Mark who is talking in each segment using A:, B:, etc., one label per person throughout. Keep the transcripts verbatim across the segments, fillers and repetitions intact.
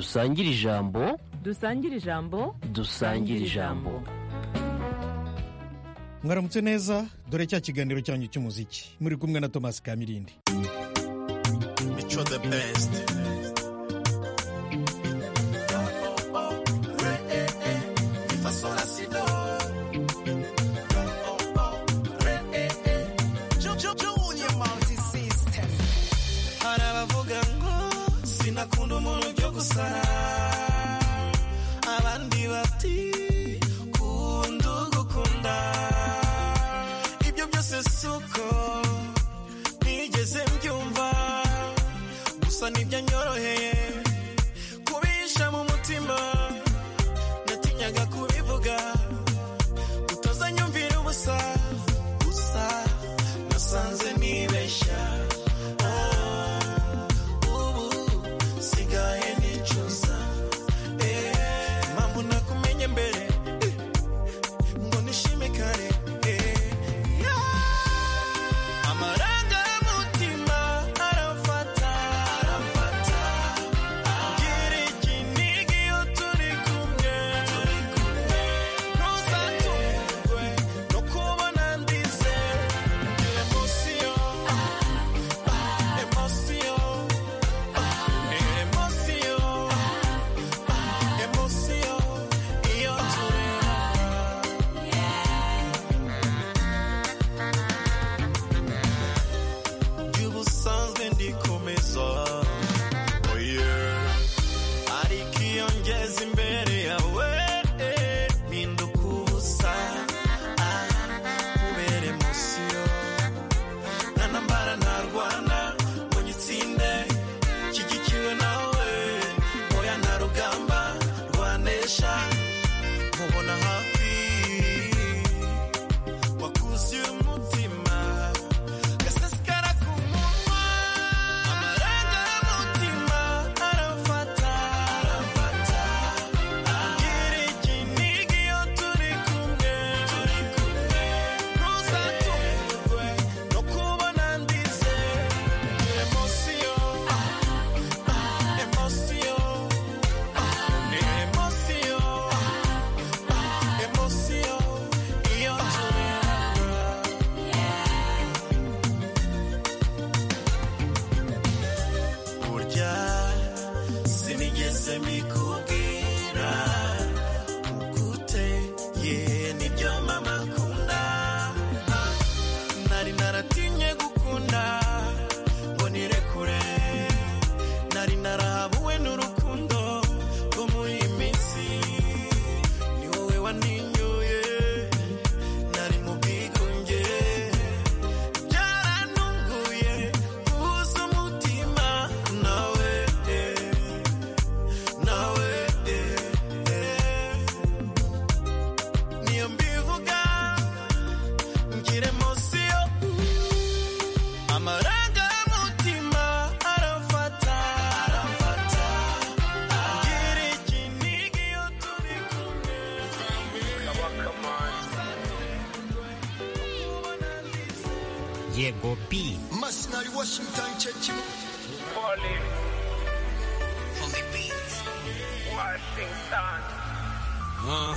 A: dusangire ijambo
B: dusangire ijambo
A: dusangire ijambo.
C: Mwaramutse neza, dore cya kiganiro cyanyu cy'umuziki muri kumwe na Thomas Kamirindi.
D: Micho the best. Nakunda umuntu byo gusara abandi bati kunda gukunda ibyo byose suko nigeze mbyumva gusa nibyo nyoroheye kubisha mu mutima natinyaga kubivuga utazanyumvira ubusa gusa nasanze nibeshya
E: Diego B.
D: Masnari Washington Chechi.
F: Falling
D: On the beat.
F: Washington.
G: Uh.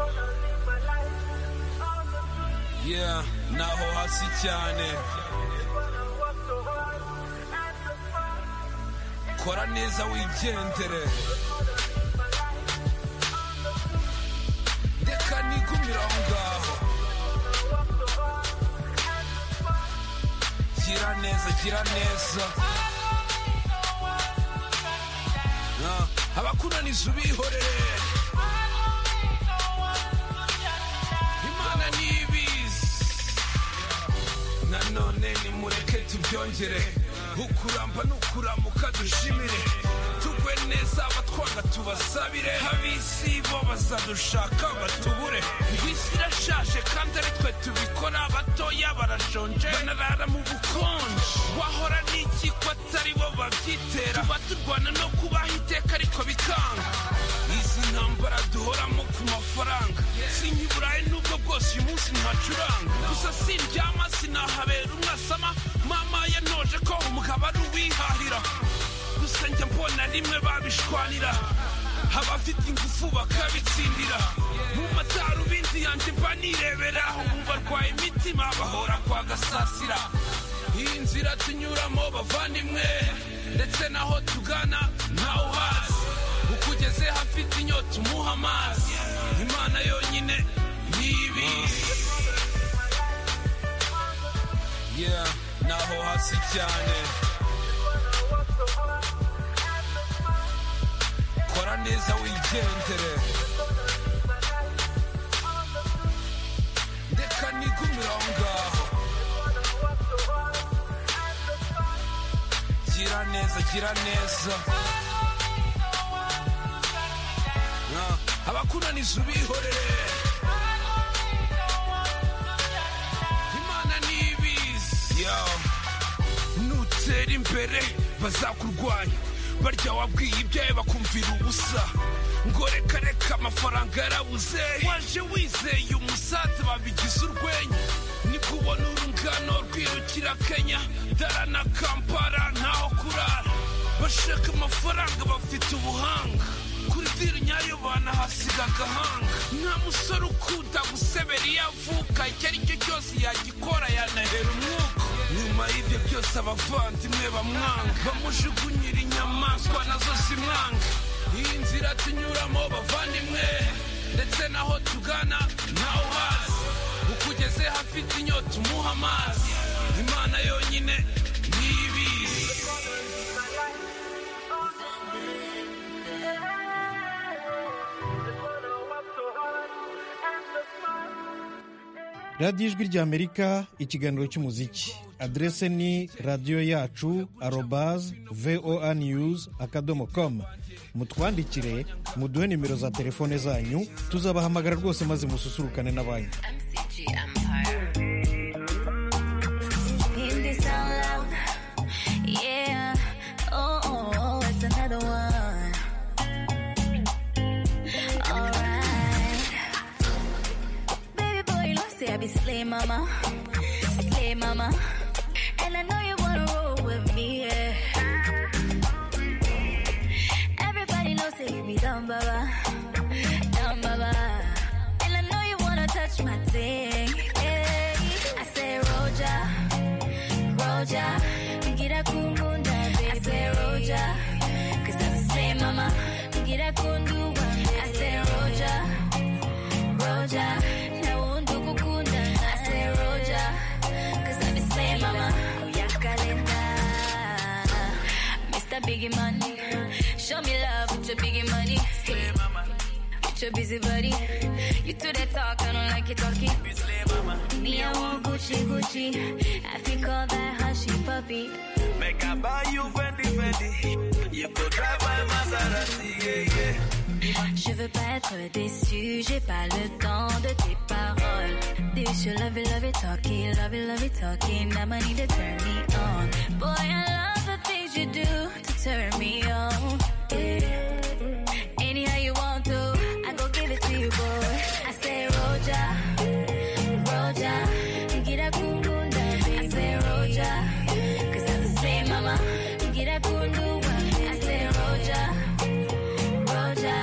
G: Yeah, naho hasi cyane. Kora neza wigendere. Deka nigumira ngaho. Gira neza, gira neza. Uh, abakunaniza ubihorere. Imana nibizi. Nanone nimureke tubyongere. Ukuramba n'ukuramuka dushimire. Tugwe neza abatwanga tubasabire. Abisi bo bazadushaka batubure. Isi irashaje kandi ari twe tubikora. Abatoya barashonje banarara mu bukonje. Wahora n'iki ko atari bo babyitera. Tuba turwana no kubaho iteka ariko bikanga. Izi ntambara duhoramo ku mafaranga. Sinkiburaye nubwo bwose uyu munsi ntacuranga. Gusa sindyama sinahabera umwasama. Mama yanoje ko umugabo ari uwihahira. Gusa njya mbona rimwe babishwanira abafite ingufu bakabitsindira mu matarubindi yanjye mba nirebera ubu barwaye imitima bahora kwa gasasira iyi nzira tunyuramo bavandimwe ndetse naho tugana ntawe uhazi ukugeze hafite inyota umuha amazi imana yonyine nibizi yeah naho hasi cyane kora neza wigendere ndeka nigumira aho ngaho gira neza gira neza abakunaniza ubihorere imana nibizi nutera imbere bazakurwanya barya wabwiye ibyawe bakumvira ubusa ngo reka reka amafaranga yarabuze waje wizeye umusaza babigize urwenya niko ubona urungano rwirukira Kenya Dara na Kampala ntaho kurara bashaka amafaranga bafite ubuhanga kuri diri nyayo banahasiga agahanga nta musore ukunda gusebera iyo avuka icyo ari cyo cyose yagikora yanahera umwuka nyuma y'ibyo byose abavandimwe bamwanga bamujugunyira inyamaswa nazo zimwanga iyi nzira tunyuramo bavandimwe ndetse naho tugana ntawe uhazi ukugeze hafite inyota umuha amazi imana yonyine nibizi
C: radiyo ijwi ry'amerika ikiganiro cy'umuziki aderese ni radiyo yacu arobaze voa news akadomo com mutwandikire muduhe nimero za telefone zanyu tuzabahamagara rwose maze mususurukane n'abanyu
B: I be slay mama, slay mama, and I know you wanna roll with me, yeah. Everybody knows that you be down, baba, down, baba, and I know you wanna touch my thing, yeah. I say Roja, Roja, get a kundunda, baby. I say Roja, 'cause I'm a slay mama, get a kundunda, I say Roja, Roja. Biggie money, show me love with your biggie money. Hey, mama, with your busy body, you do that talk, I don't like you talking. Me, I want Gucci, Gucci, I think all that hushy puppy.
D: Make I buy you Fendi, Fendi, you could drive my Maserati, yeah, yeah.
B: Je veux pas être déçu, j'ai pas le temps de tes paroles. This you love it, love it, talking, love it, love it, talking. Now I need to turn me on. Boy, I love the things you do to turn me on. Yeah. Anyhow you want to, I go give it to you, boy. I say Roja, Roja, get a kundunda, baby. I say Roja, 'cause I'm the same mama. Get a kundunda, I say Roja, Roja.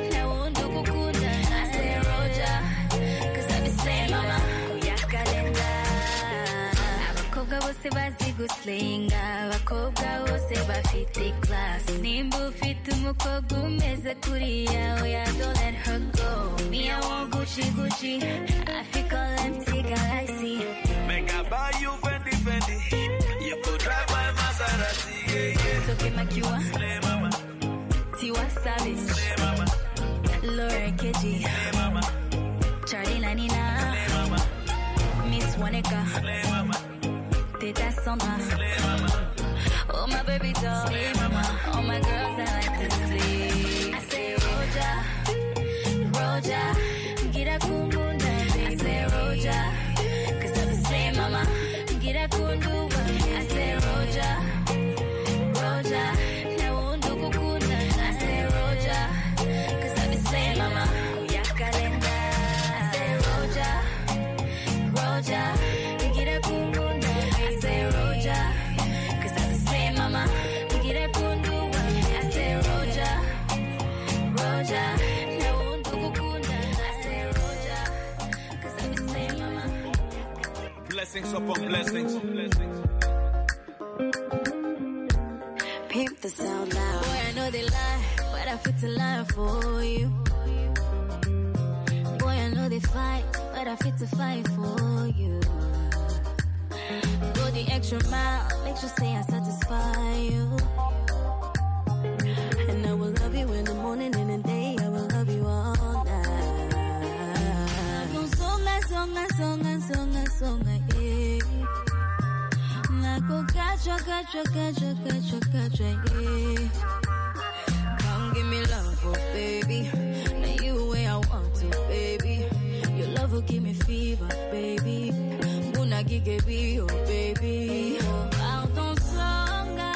B: Bose bazi guslinga abakobwa bose bafite class nimba ufite umukobwa umeze kuriya oya don't let her go me I want Gucci Gucci I feel all empty galaxy
D: make I buy you Fendi Fendi you could drive my Maserati yeah yeah
B: Toke Makiwa
D: slay mama
B: Tiwa Savage
D: slay mama
B: Lauren K G
D: slay mama
B: Charlie Nanina
D: slay mama
B: Miss Waneka
D: slay mama
B: Teta Sandra, oh my baby doll, mama. All my girls I like to sleep. I say Roja, Roja, get a kundunda, baby. I say Roja, 'cause I'm the same mama. Get a kundunda, I say Roja, Roja, now undo kukunda. I say Roja, 'cause I'm the same mama. Kuya kalenda. I say Roja, Roja, get a kundunda. I say Roja, 'cause I'm the same mama. Get a kundu,
D: Blessings upon blessings.
B: Peep the sound loud. Boy, I know they lie, but I fit to lie for you. Boy, I know they fight, but I fit to fight for you. Go the extra mile, make sure say I satisfy you. And I will love you in the morning and in the day, I will love you all night. Songa, songa, songa, songa, songa, yeah. Nako kachwa, kachwa, kachwa, kachwa, kachwa, yeah. Come give me love, oh baby. Now you the way I want to, baby. Your love will give me fever, baby. Muna gige oh baby. Pardon songa,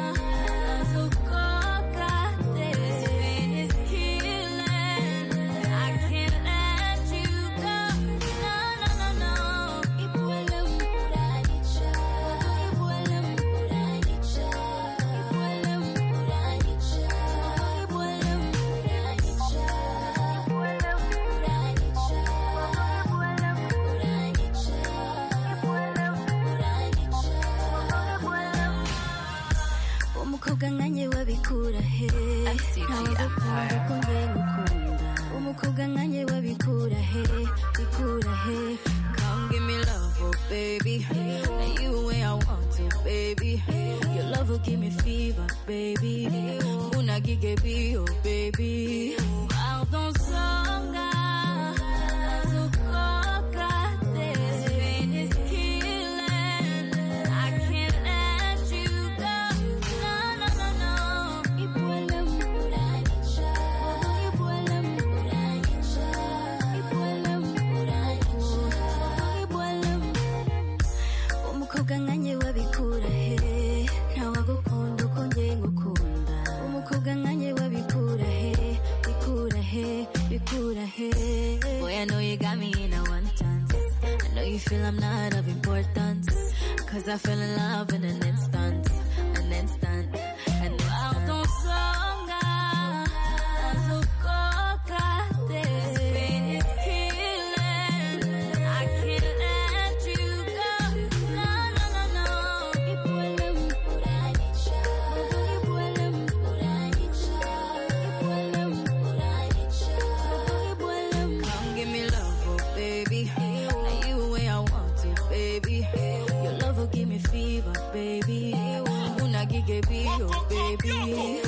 B: sukoka, this pain is killing. I can't let you go. No, no, no, no. Ipuele mpuranicha, ipuele mpuranicha, ipuele mpuranicha, ipuele mpuranicha, ipuele mpuranicha, ipuele mpuranicha, ipuele mpuranicha. Umukobwa nkanye wabikura he? Ntawagukunda ko ngiye gukunda. Umukobwa nkanye wabikura he? Bikura he? Come give me love, oh baby. Now you the way I want to, baby. Your love will give me fever, baby. Una gige oh baby. Pardon songa, sukoka, this pain is killing. I can't let you go. No, no, no, no. Ipuele mpuranicha, ipuele mpuranicha, ipuele mpuranicha, ipuele mpuranicha. Umukobwa nkanye wabikura he? Ntawagukunda uko ngiye ngukunda. Umukobwa nkanye wabikura he? Bikura he? Bikura he? Boy, I know you got me in a one chance. I know you feel I'm not of importance. Cause I fell in love in an instant. An instant. And pardon songa, sukoka, this pain is killing. I can't let you go. No, no, no, no. Ipuele mpuranicha, ipuele mpuranicha, ipuele mpuranicha, ipuele mpuranicha. Come give me love, oh baby. Now you the way I want to, baby. Your love will give me fever, baby. Una gige oh baby.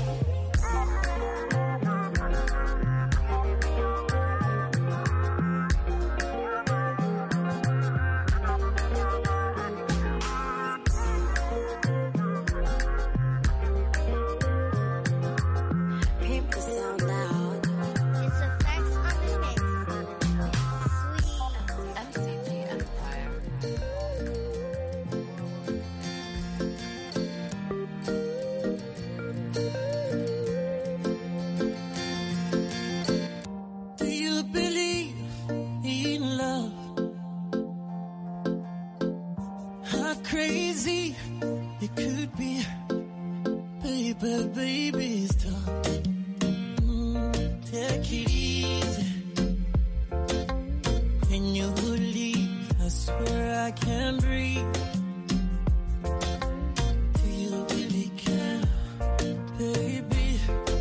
B: Pimp the sound loud.
F: It's a flex on the mix. Sweet.
B: M C G Empire.
H: Do you believe in love? How crazy it could be, baby, baby, stop. Mm, take it easy. When you leave, I swear I can't breathe. Do you really care, baby?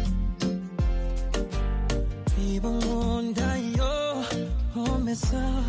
H: Even wonder your promesa.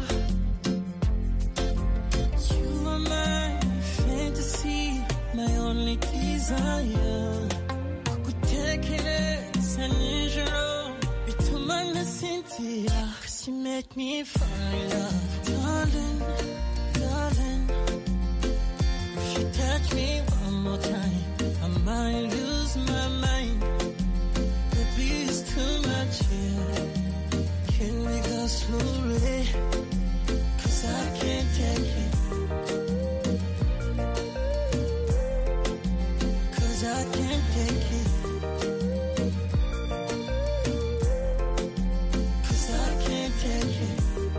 H: You are my fantasy, my only desire. Kukutekereza nijoro, bituma nasinzira. 'Cause you make me fall in love, darling, darling. If you touch me one more time, I might lose my mind. Baby, it's too much here. Can we go slowly? 'Cause I can't take it. 'Cause I can't take it. 'Cause I can't take it.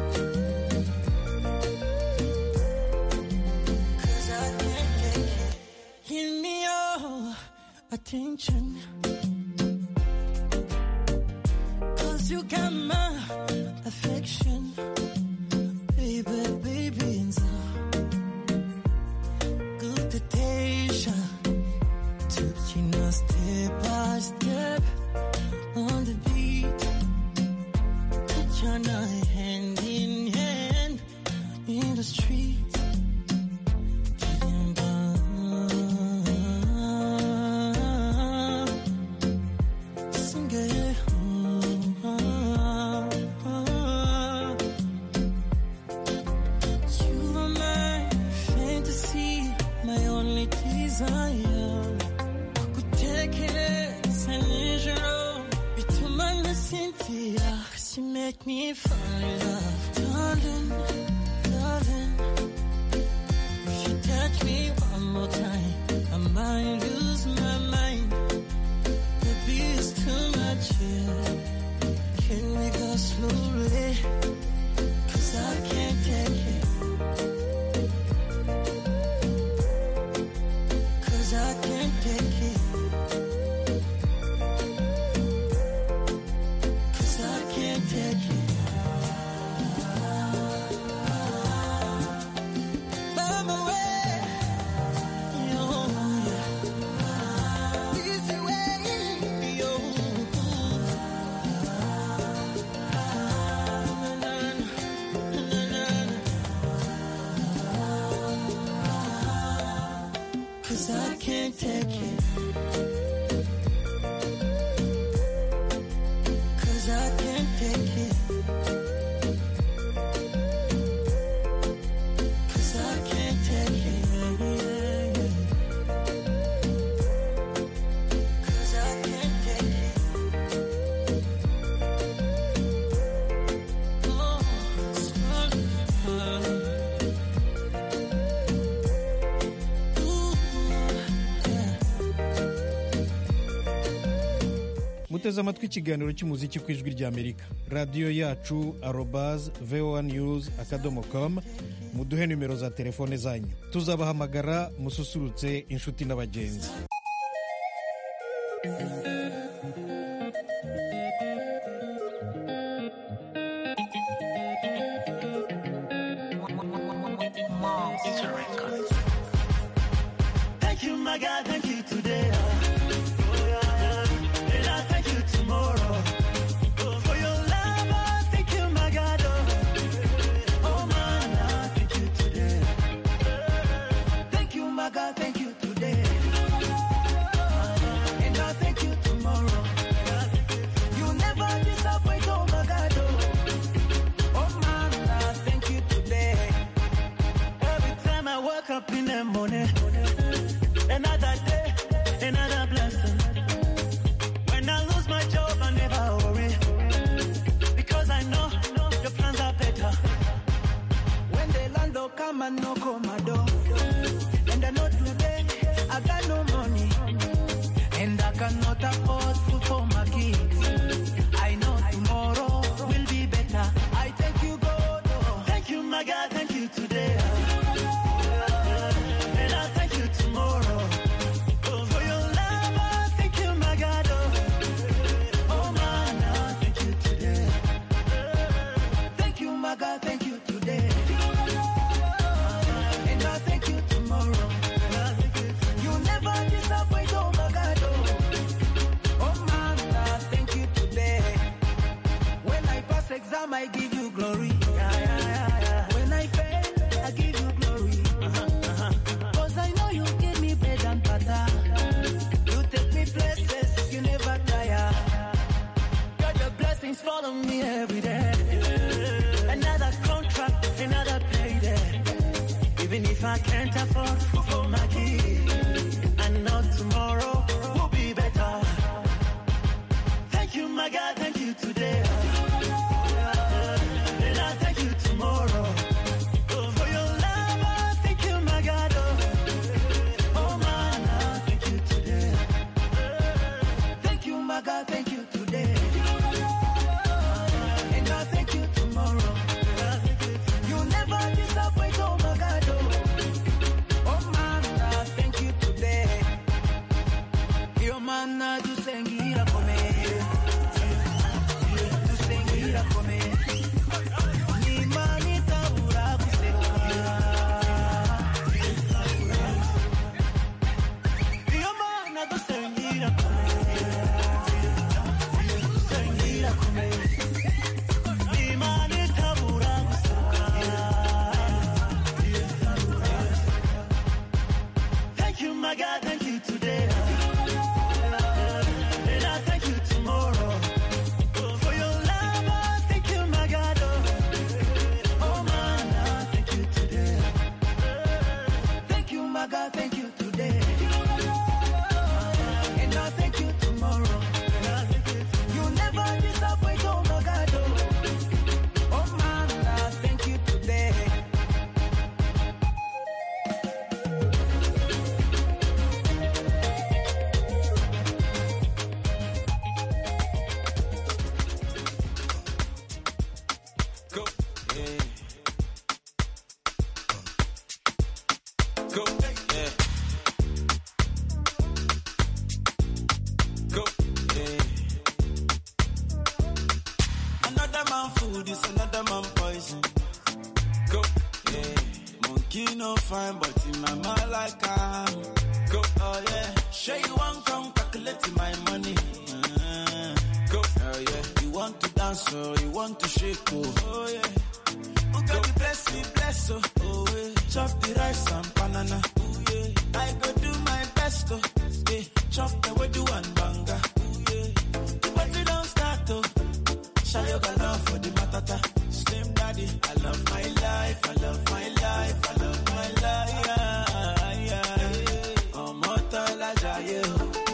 H: 'Cause I can't take it. Give me your attention. 'Cause you got my affection, baby, baby, and so love, 'cause you make me fall in love. Darling, darling, if you touch me one more time, I might lose my mind. Maybe it's too much here. Can we go slowly? 'Cause I can't take it. 'Cause I can't take it. 'Cause I can't take it. Mama, way, yo, yeah. Easy way, yo. Cause I can't take it. Cause I can't take it. Cause I can't take it. Yeah, yeah. Cause I can't take it. Oh, sorry, sorry.
C: muteze amatwi ikiganiro cy'umuziki ku ijwi ry'amerika. radiyo yacu arobaz voa news akadomo com. muduhe nimero za telefone zanyu, tuzabahamagara mususurutse inshuti n'abagenzi.
H: Thank you, my God, thank you today. Oh, yeah. And I thank you tomorrow. Oh, for your love, I thank you, my God. Oh, oh man, I thank you today. Thank you, my God, thank you today. And I thank you tomorrow. You never disappoint, oh my God. Oh, oh man, I thank you today. Every time I wake up in the morning, another day, another blessing. When I lose my job, I never worry, because I know your plans are better. When the landlord come and knock on my door, and I know today I got no money, and I cannot afford food for my kids. I know tomorrow will be better. I thank you, God. Oh, thank you, my God. Thank you today. And I thank you tomorrow. Oh, for your love, I thank you, my God. Oh, oh man, I thank you today. Thank you, my God. Thank you today. And I thank you tomorrow. You never disappoint, oh my God. Oh, oh man, I thank you today. When I pass exam, I give you glory. Yeah, yeah, yeah, yeah. When I fail, I give you glory. Cause I know you give me bread and butter. You take me places, you never tire. God, your blessings follow me every day. Another contract, another payday. Even if I can't afford food for my kids, I know tomorrow will be better. Thank you, my God, thank you today. And I thank you tomorrow. Oh, for your love, I thank you, my God. Oh, oh man, I thank you today. Thank you, my God, thank you today. And I thank you tomorrow. You never disappoint, oh my God. Oh, oh man, I thank Another man food is another man poison. Go, yeah. Monkey no fine, but in my mind like I'm. Go, oh yeah. Sure you want come calculate my money. Uh, go, oh yeah. You want to dance or you want to shake, oh, oh yeah. Who got the bless me, bless, oh, oh yeah. Chop the rice and banana, oh yeah. I go do my best, oh, yeah. Chop the way do and banga, oh yeah. The party don't start, oh. Shall you got love for the matata? Slim daddy, I love my life, I love my life, I love my life, yeah, yeah. Oh, mortal, I die,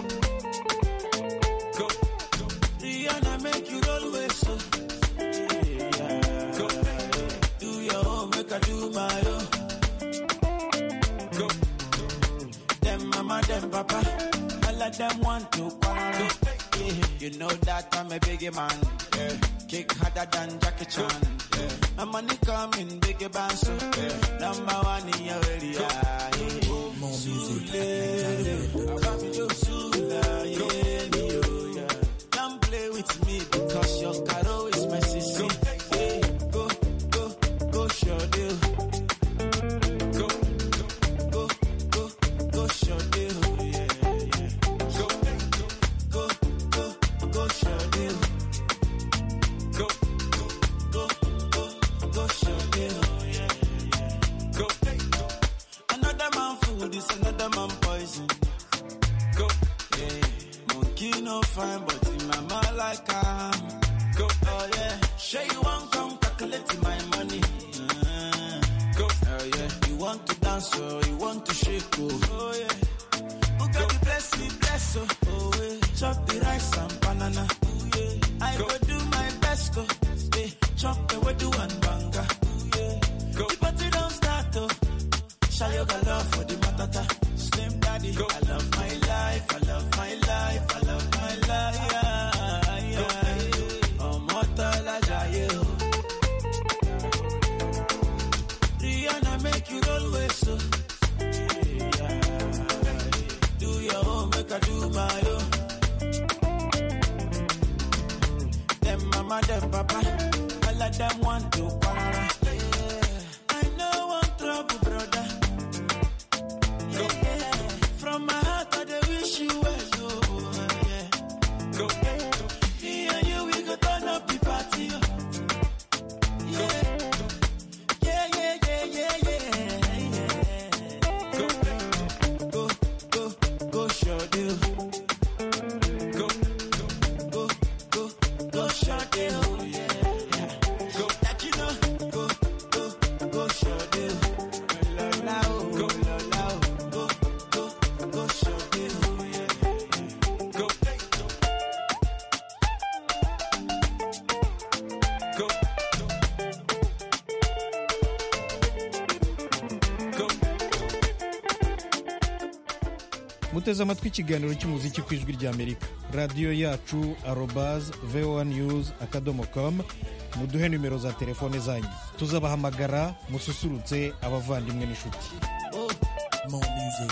H: go, go. Rihanna make you roll with so. Yeah, go. Do your own, make I do my own. Go. Them mama, them papa, all of them want to quarrel. Yeah. You know that I'm a biggie man. Yeah. Kick harder than Jackie Chan. Yeah. My money coming, biggie band, so yeah. Number one in your area. Yeah. More music. Yeah. Don't play with me because your caro is my sister. Yeah. Go, go, go, show deal. Go, go, go, go, go, show deal. Yeah, yeah. Go, go, go, go, show deal. Go, go, go, go, go, show deal. Yeah, yeah. Go, go. Another man food is another man poison. Go, yeah. Monkey no fine, but in my mind like I'm. Go, oh yeah. Sure you want come calculate my money. Uh, go, oh yeah. You want to dance or you want to shake, oh, oh yeah. Who got the bless me, bless, oh, oh yeah. Chop the rice and banana, oh yeah. I go, go do my best, oh, yeah. Chop the way do and banga, oh yeah. Go, the party don't start, oh. Shall you got love for the matata? Slim daddy, go. I love my life, I love my life, I love my life, yeah, yeah. Oh, mortal, I die, Rihanna make you roll with so. Yeah. Do your own, make I do my own. Them mama, them papa, all of them want to quarrel. Yeah. I know one trouble, brother. Yeah. From my heart, I dey wish you well, oh, yeah. Go, go. Me and you, we go turn up the party, oh. Yeah. Yeah, yeah, yeah, yeah, yeah, yeah. Go, go, go, go, show deal. Go, go, go, go, go, show deal. Yeah, yeah. Go, that you know. Go, go, go, show deal. Lola, go, Lola, go, go, go, show deal. Yeah, yeah. Go, go, go.
C: muteze amatwi ikiganiro cy'umuziki ku ijwi ry'Amerika. Radiyo yacu arobaz voa news akadomo com. Muduhe nimero za telefone zanyu, tuzabahamagara mususurutse abavandimwe n'inshuti.
H: More music.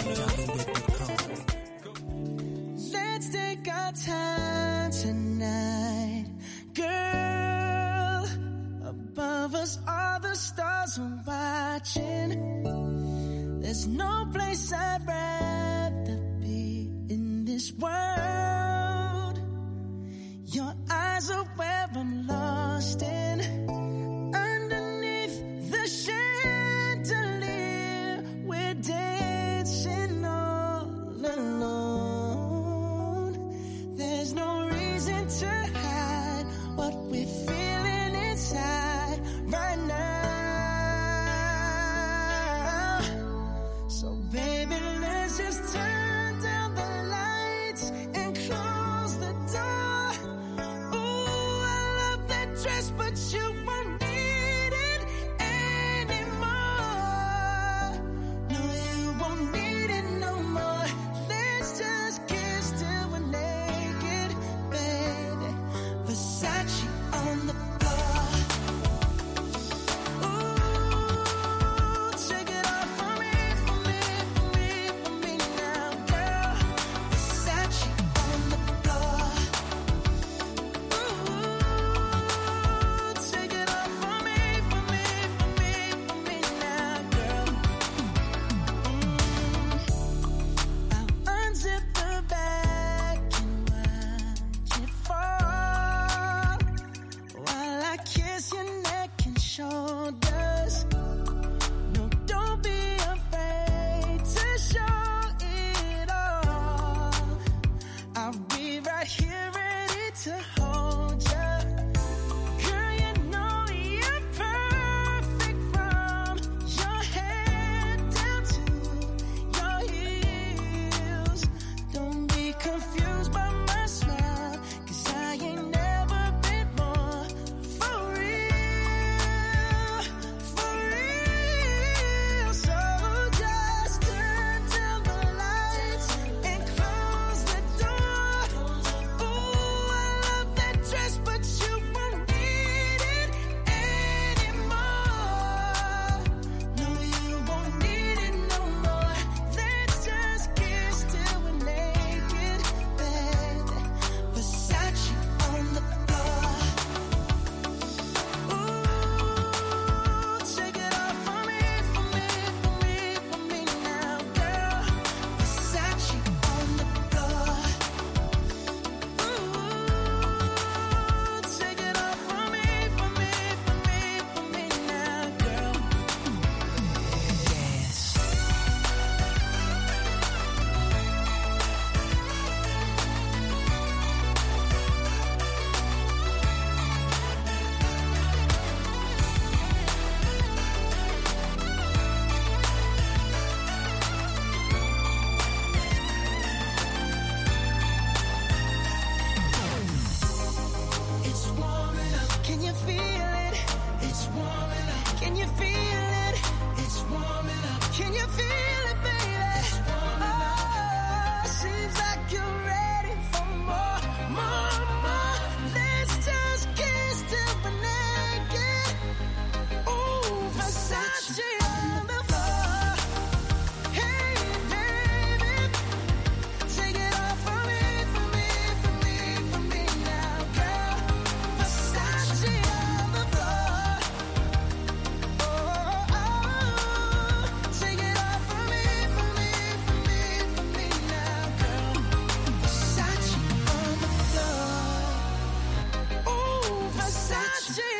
H: Let's take our time tonight, girl. Above us, all the stars are watching. There's no place I'd rather be in this world. Your eyes are where I'm lost in. Underneath the chandelier, we're dancing all alone. There's no reason to hide what we're feeling inside right now. So baby, let's just turn down the lights and close the door. Ooh, I love that dress, but you won't need it anymore. No, you won't need it no more. Let's just kiss till we're naked, baby. Versace on the floor. Ooh, take it off for me, for me, for me, for me now, girl. Versace on the floor. Ooh, she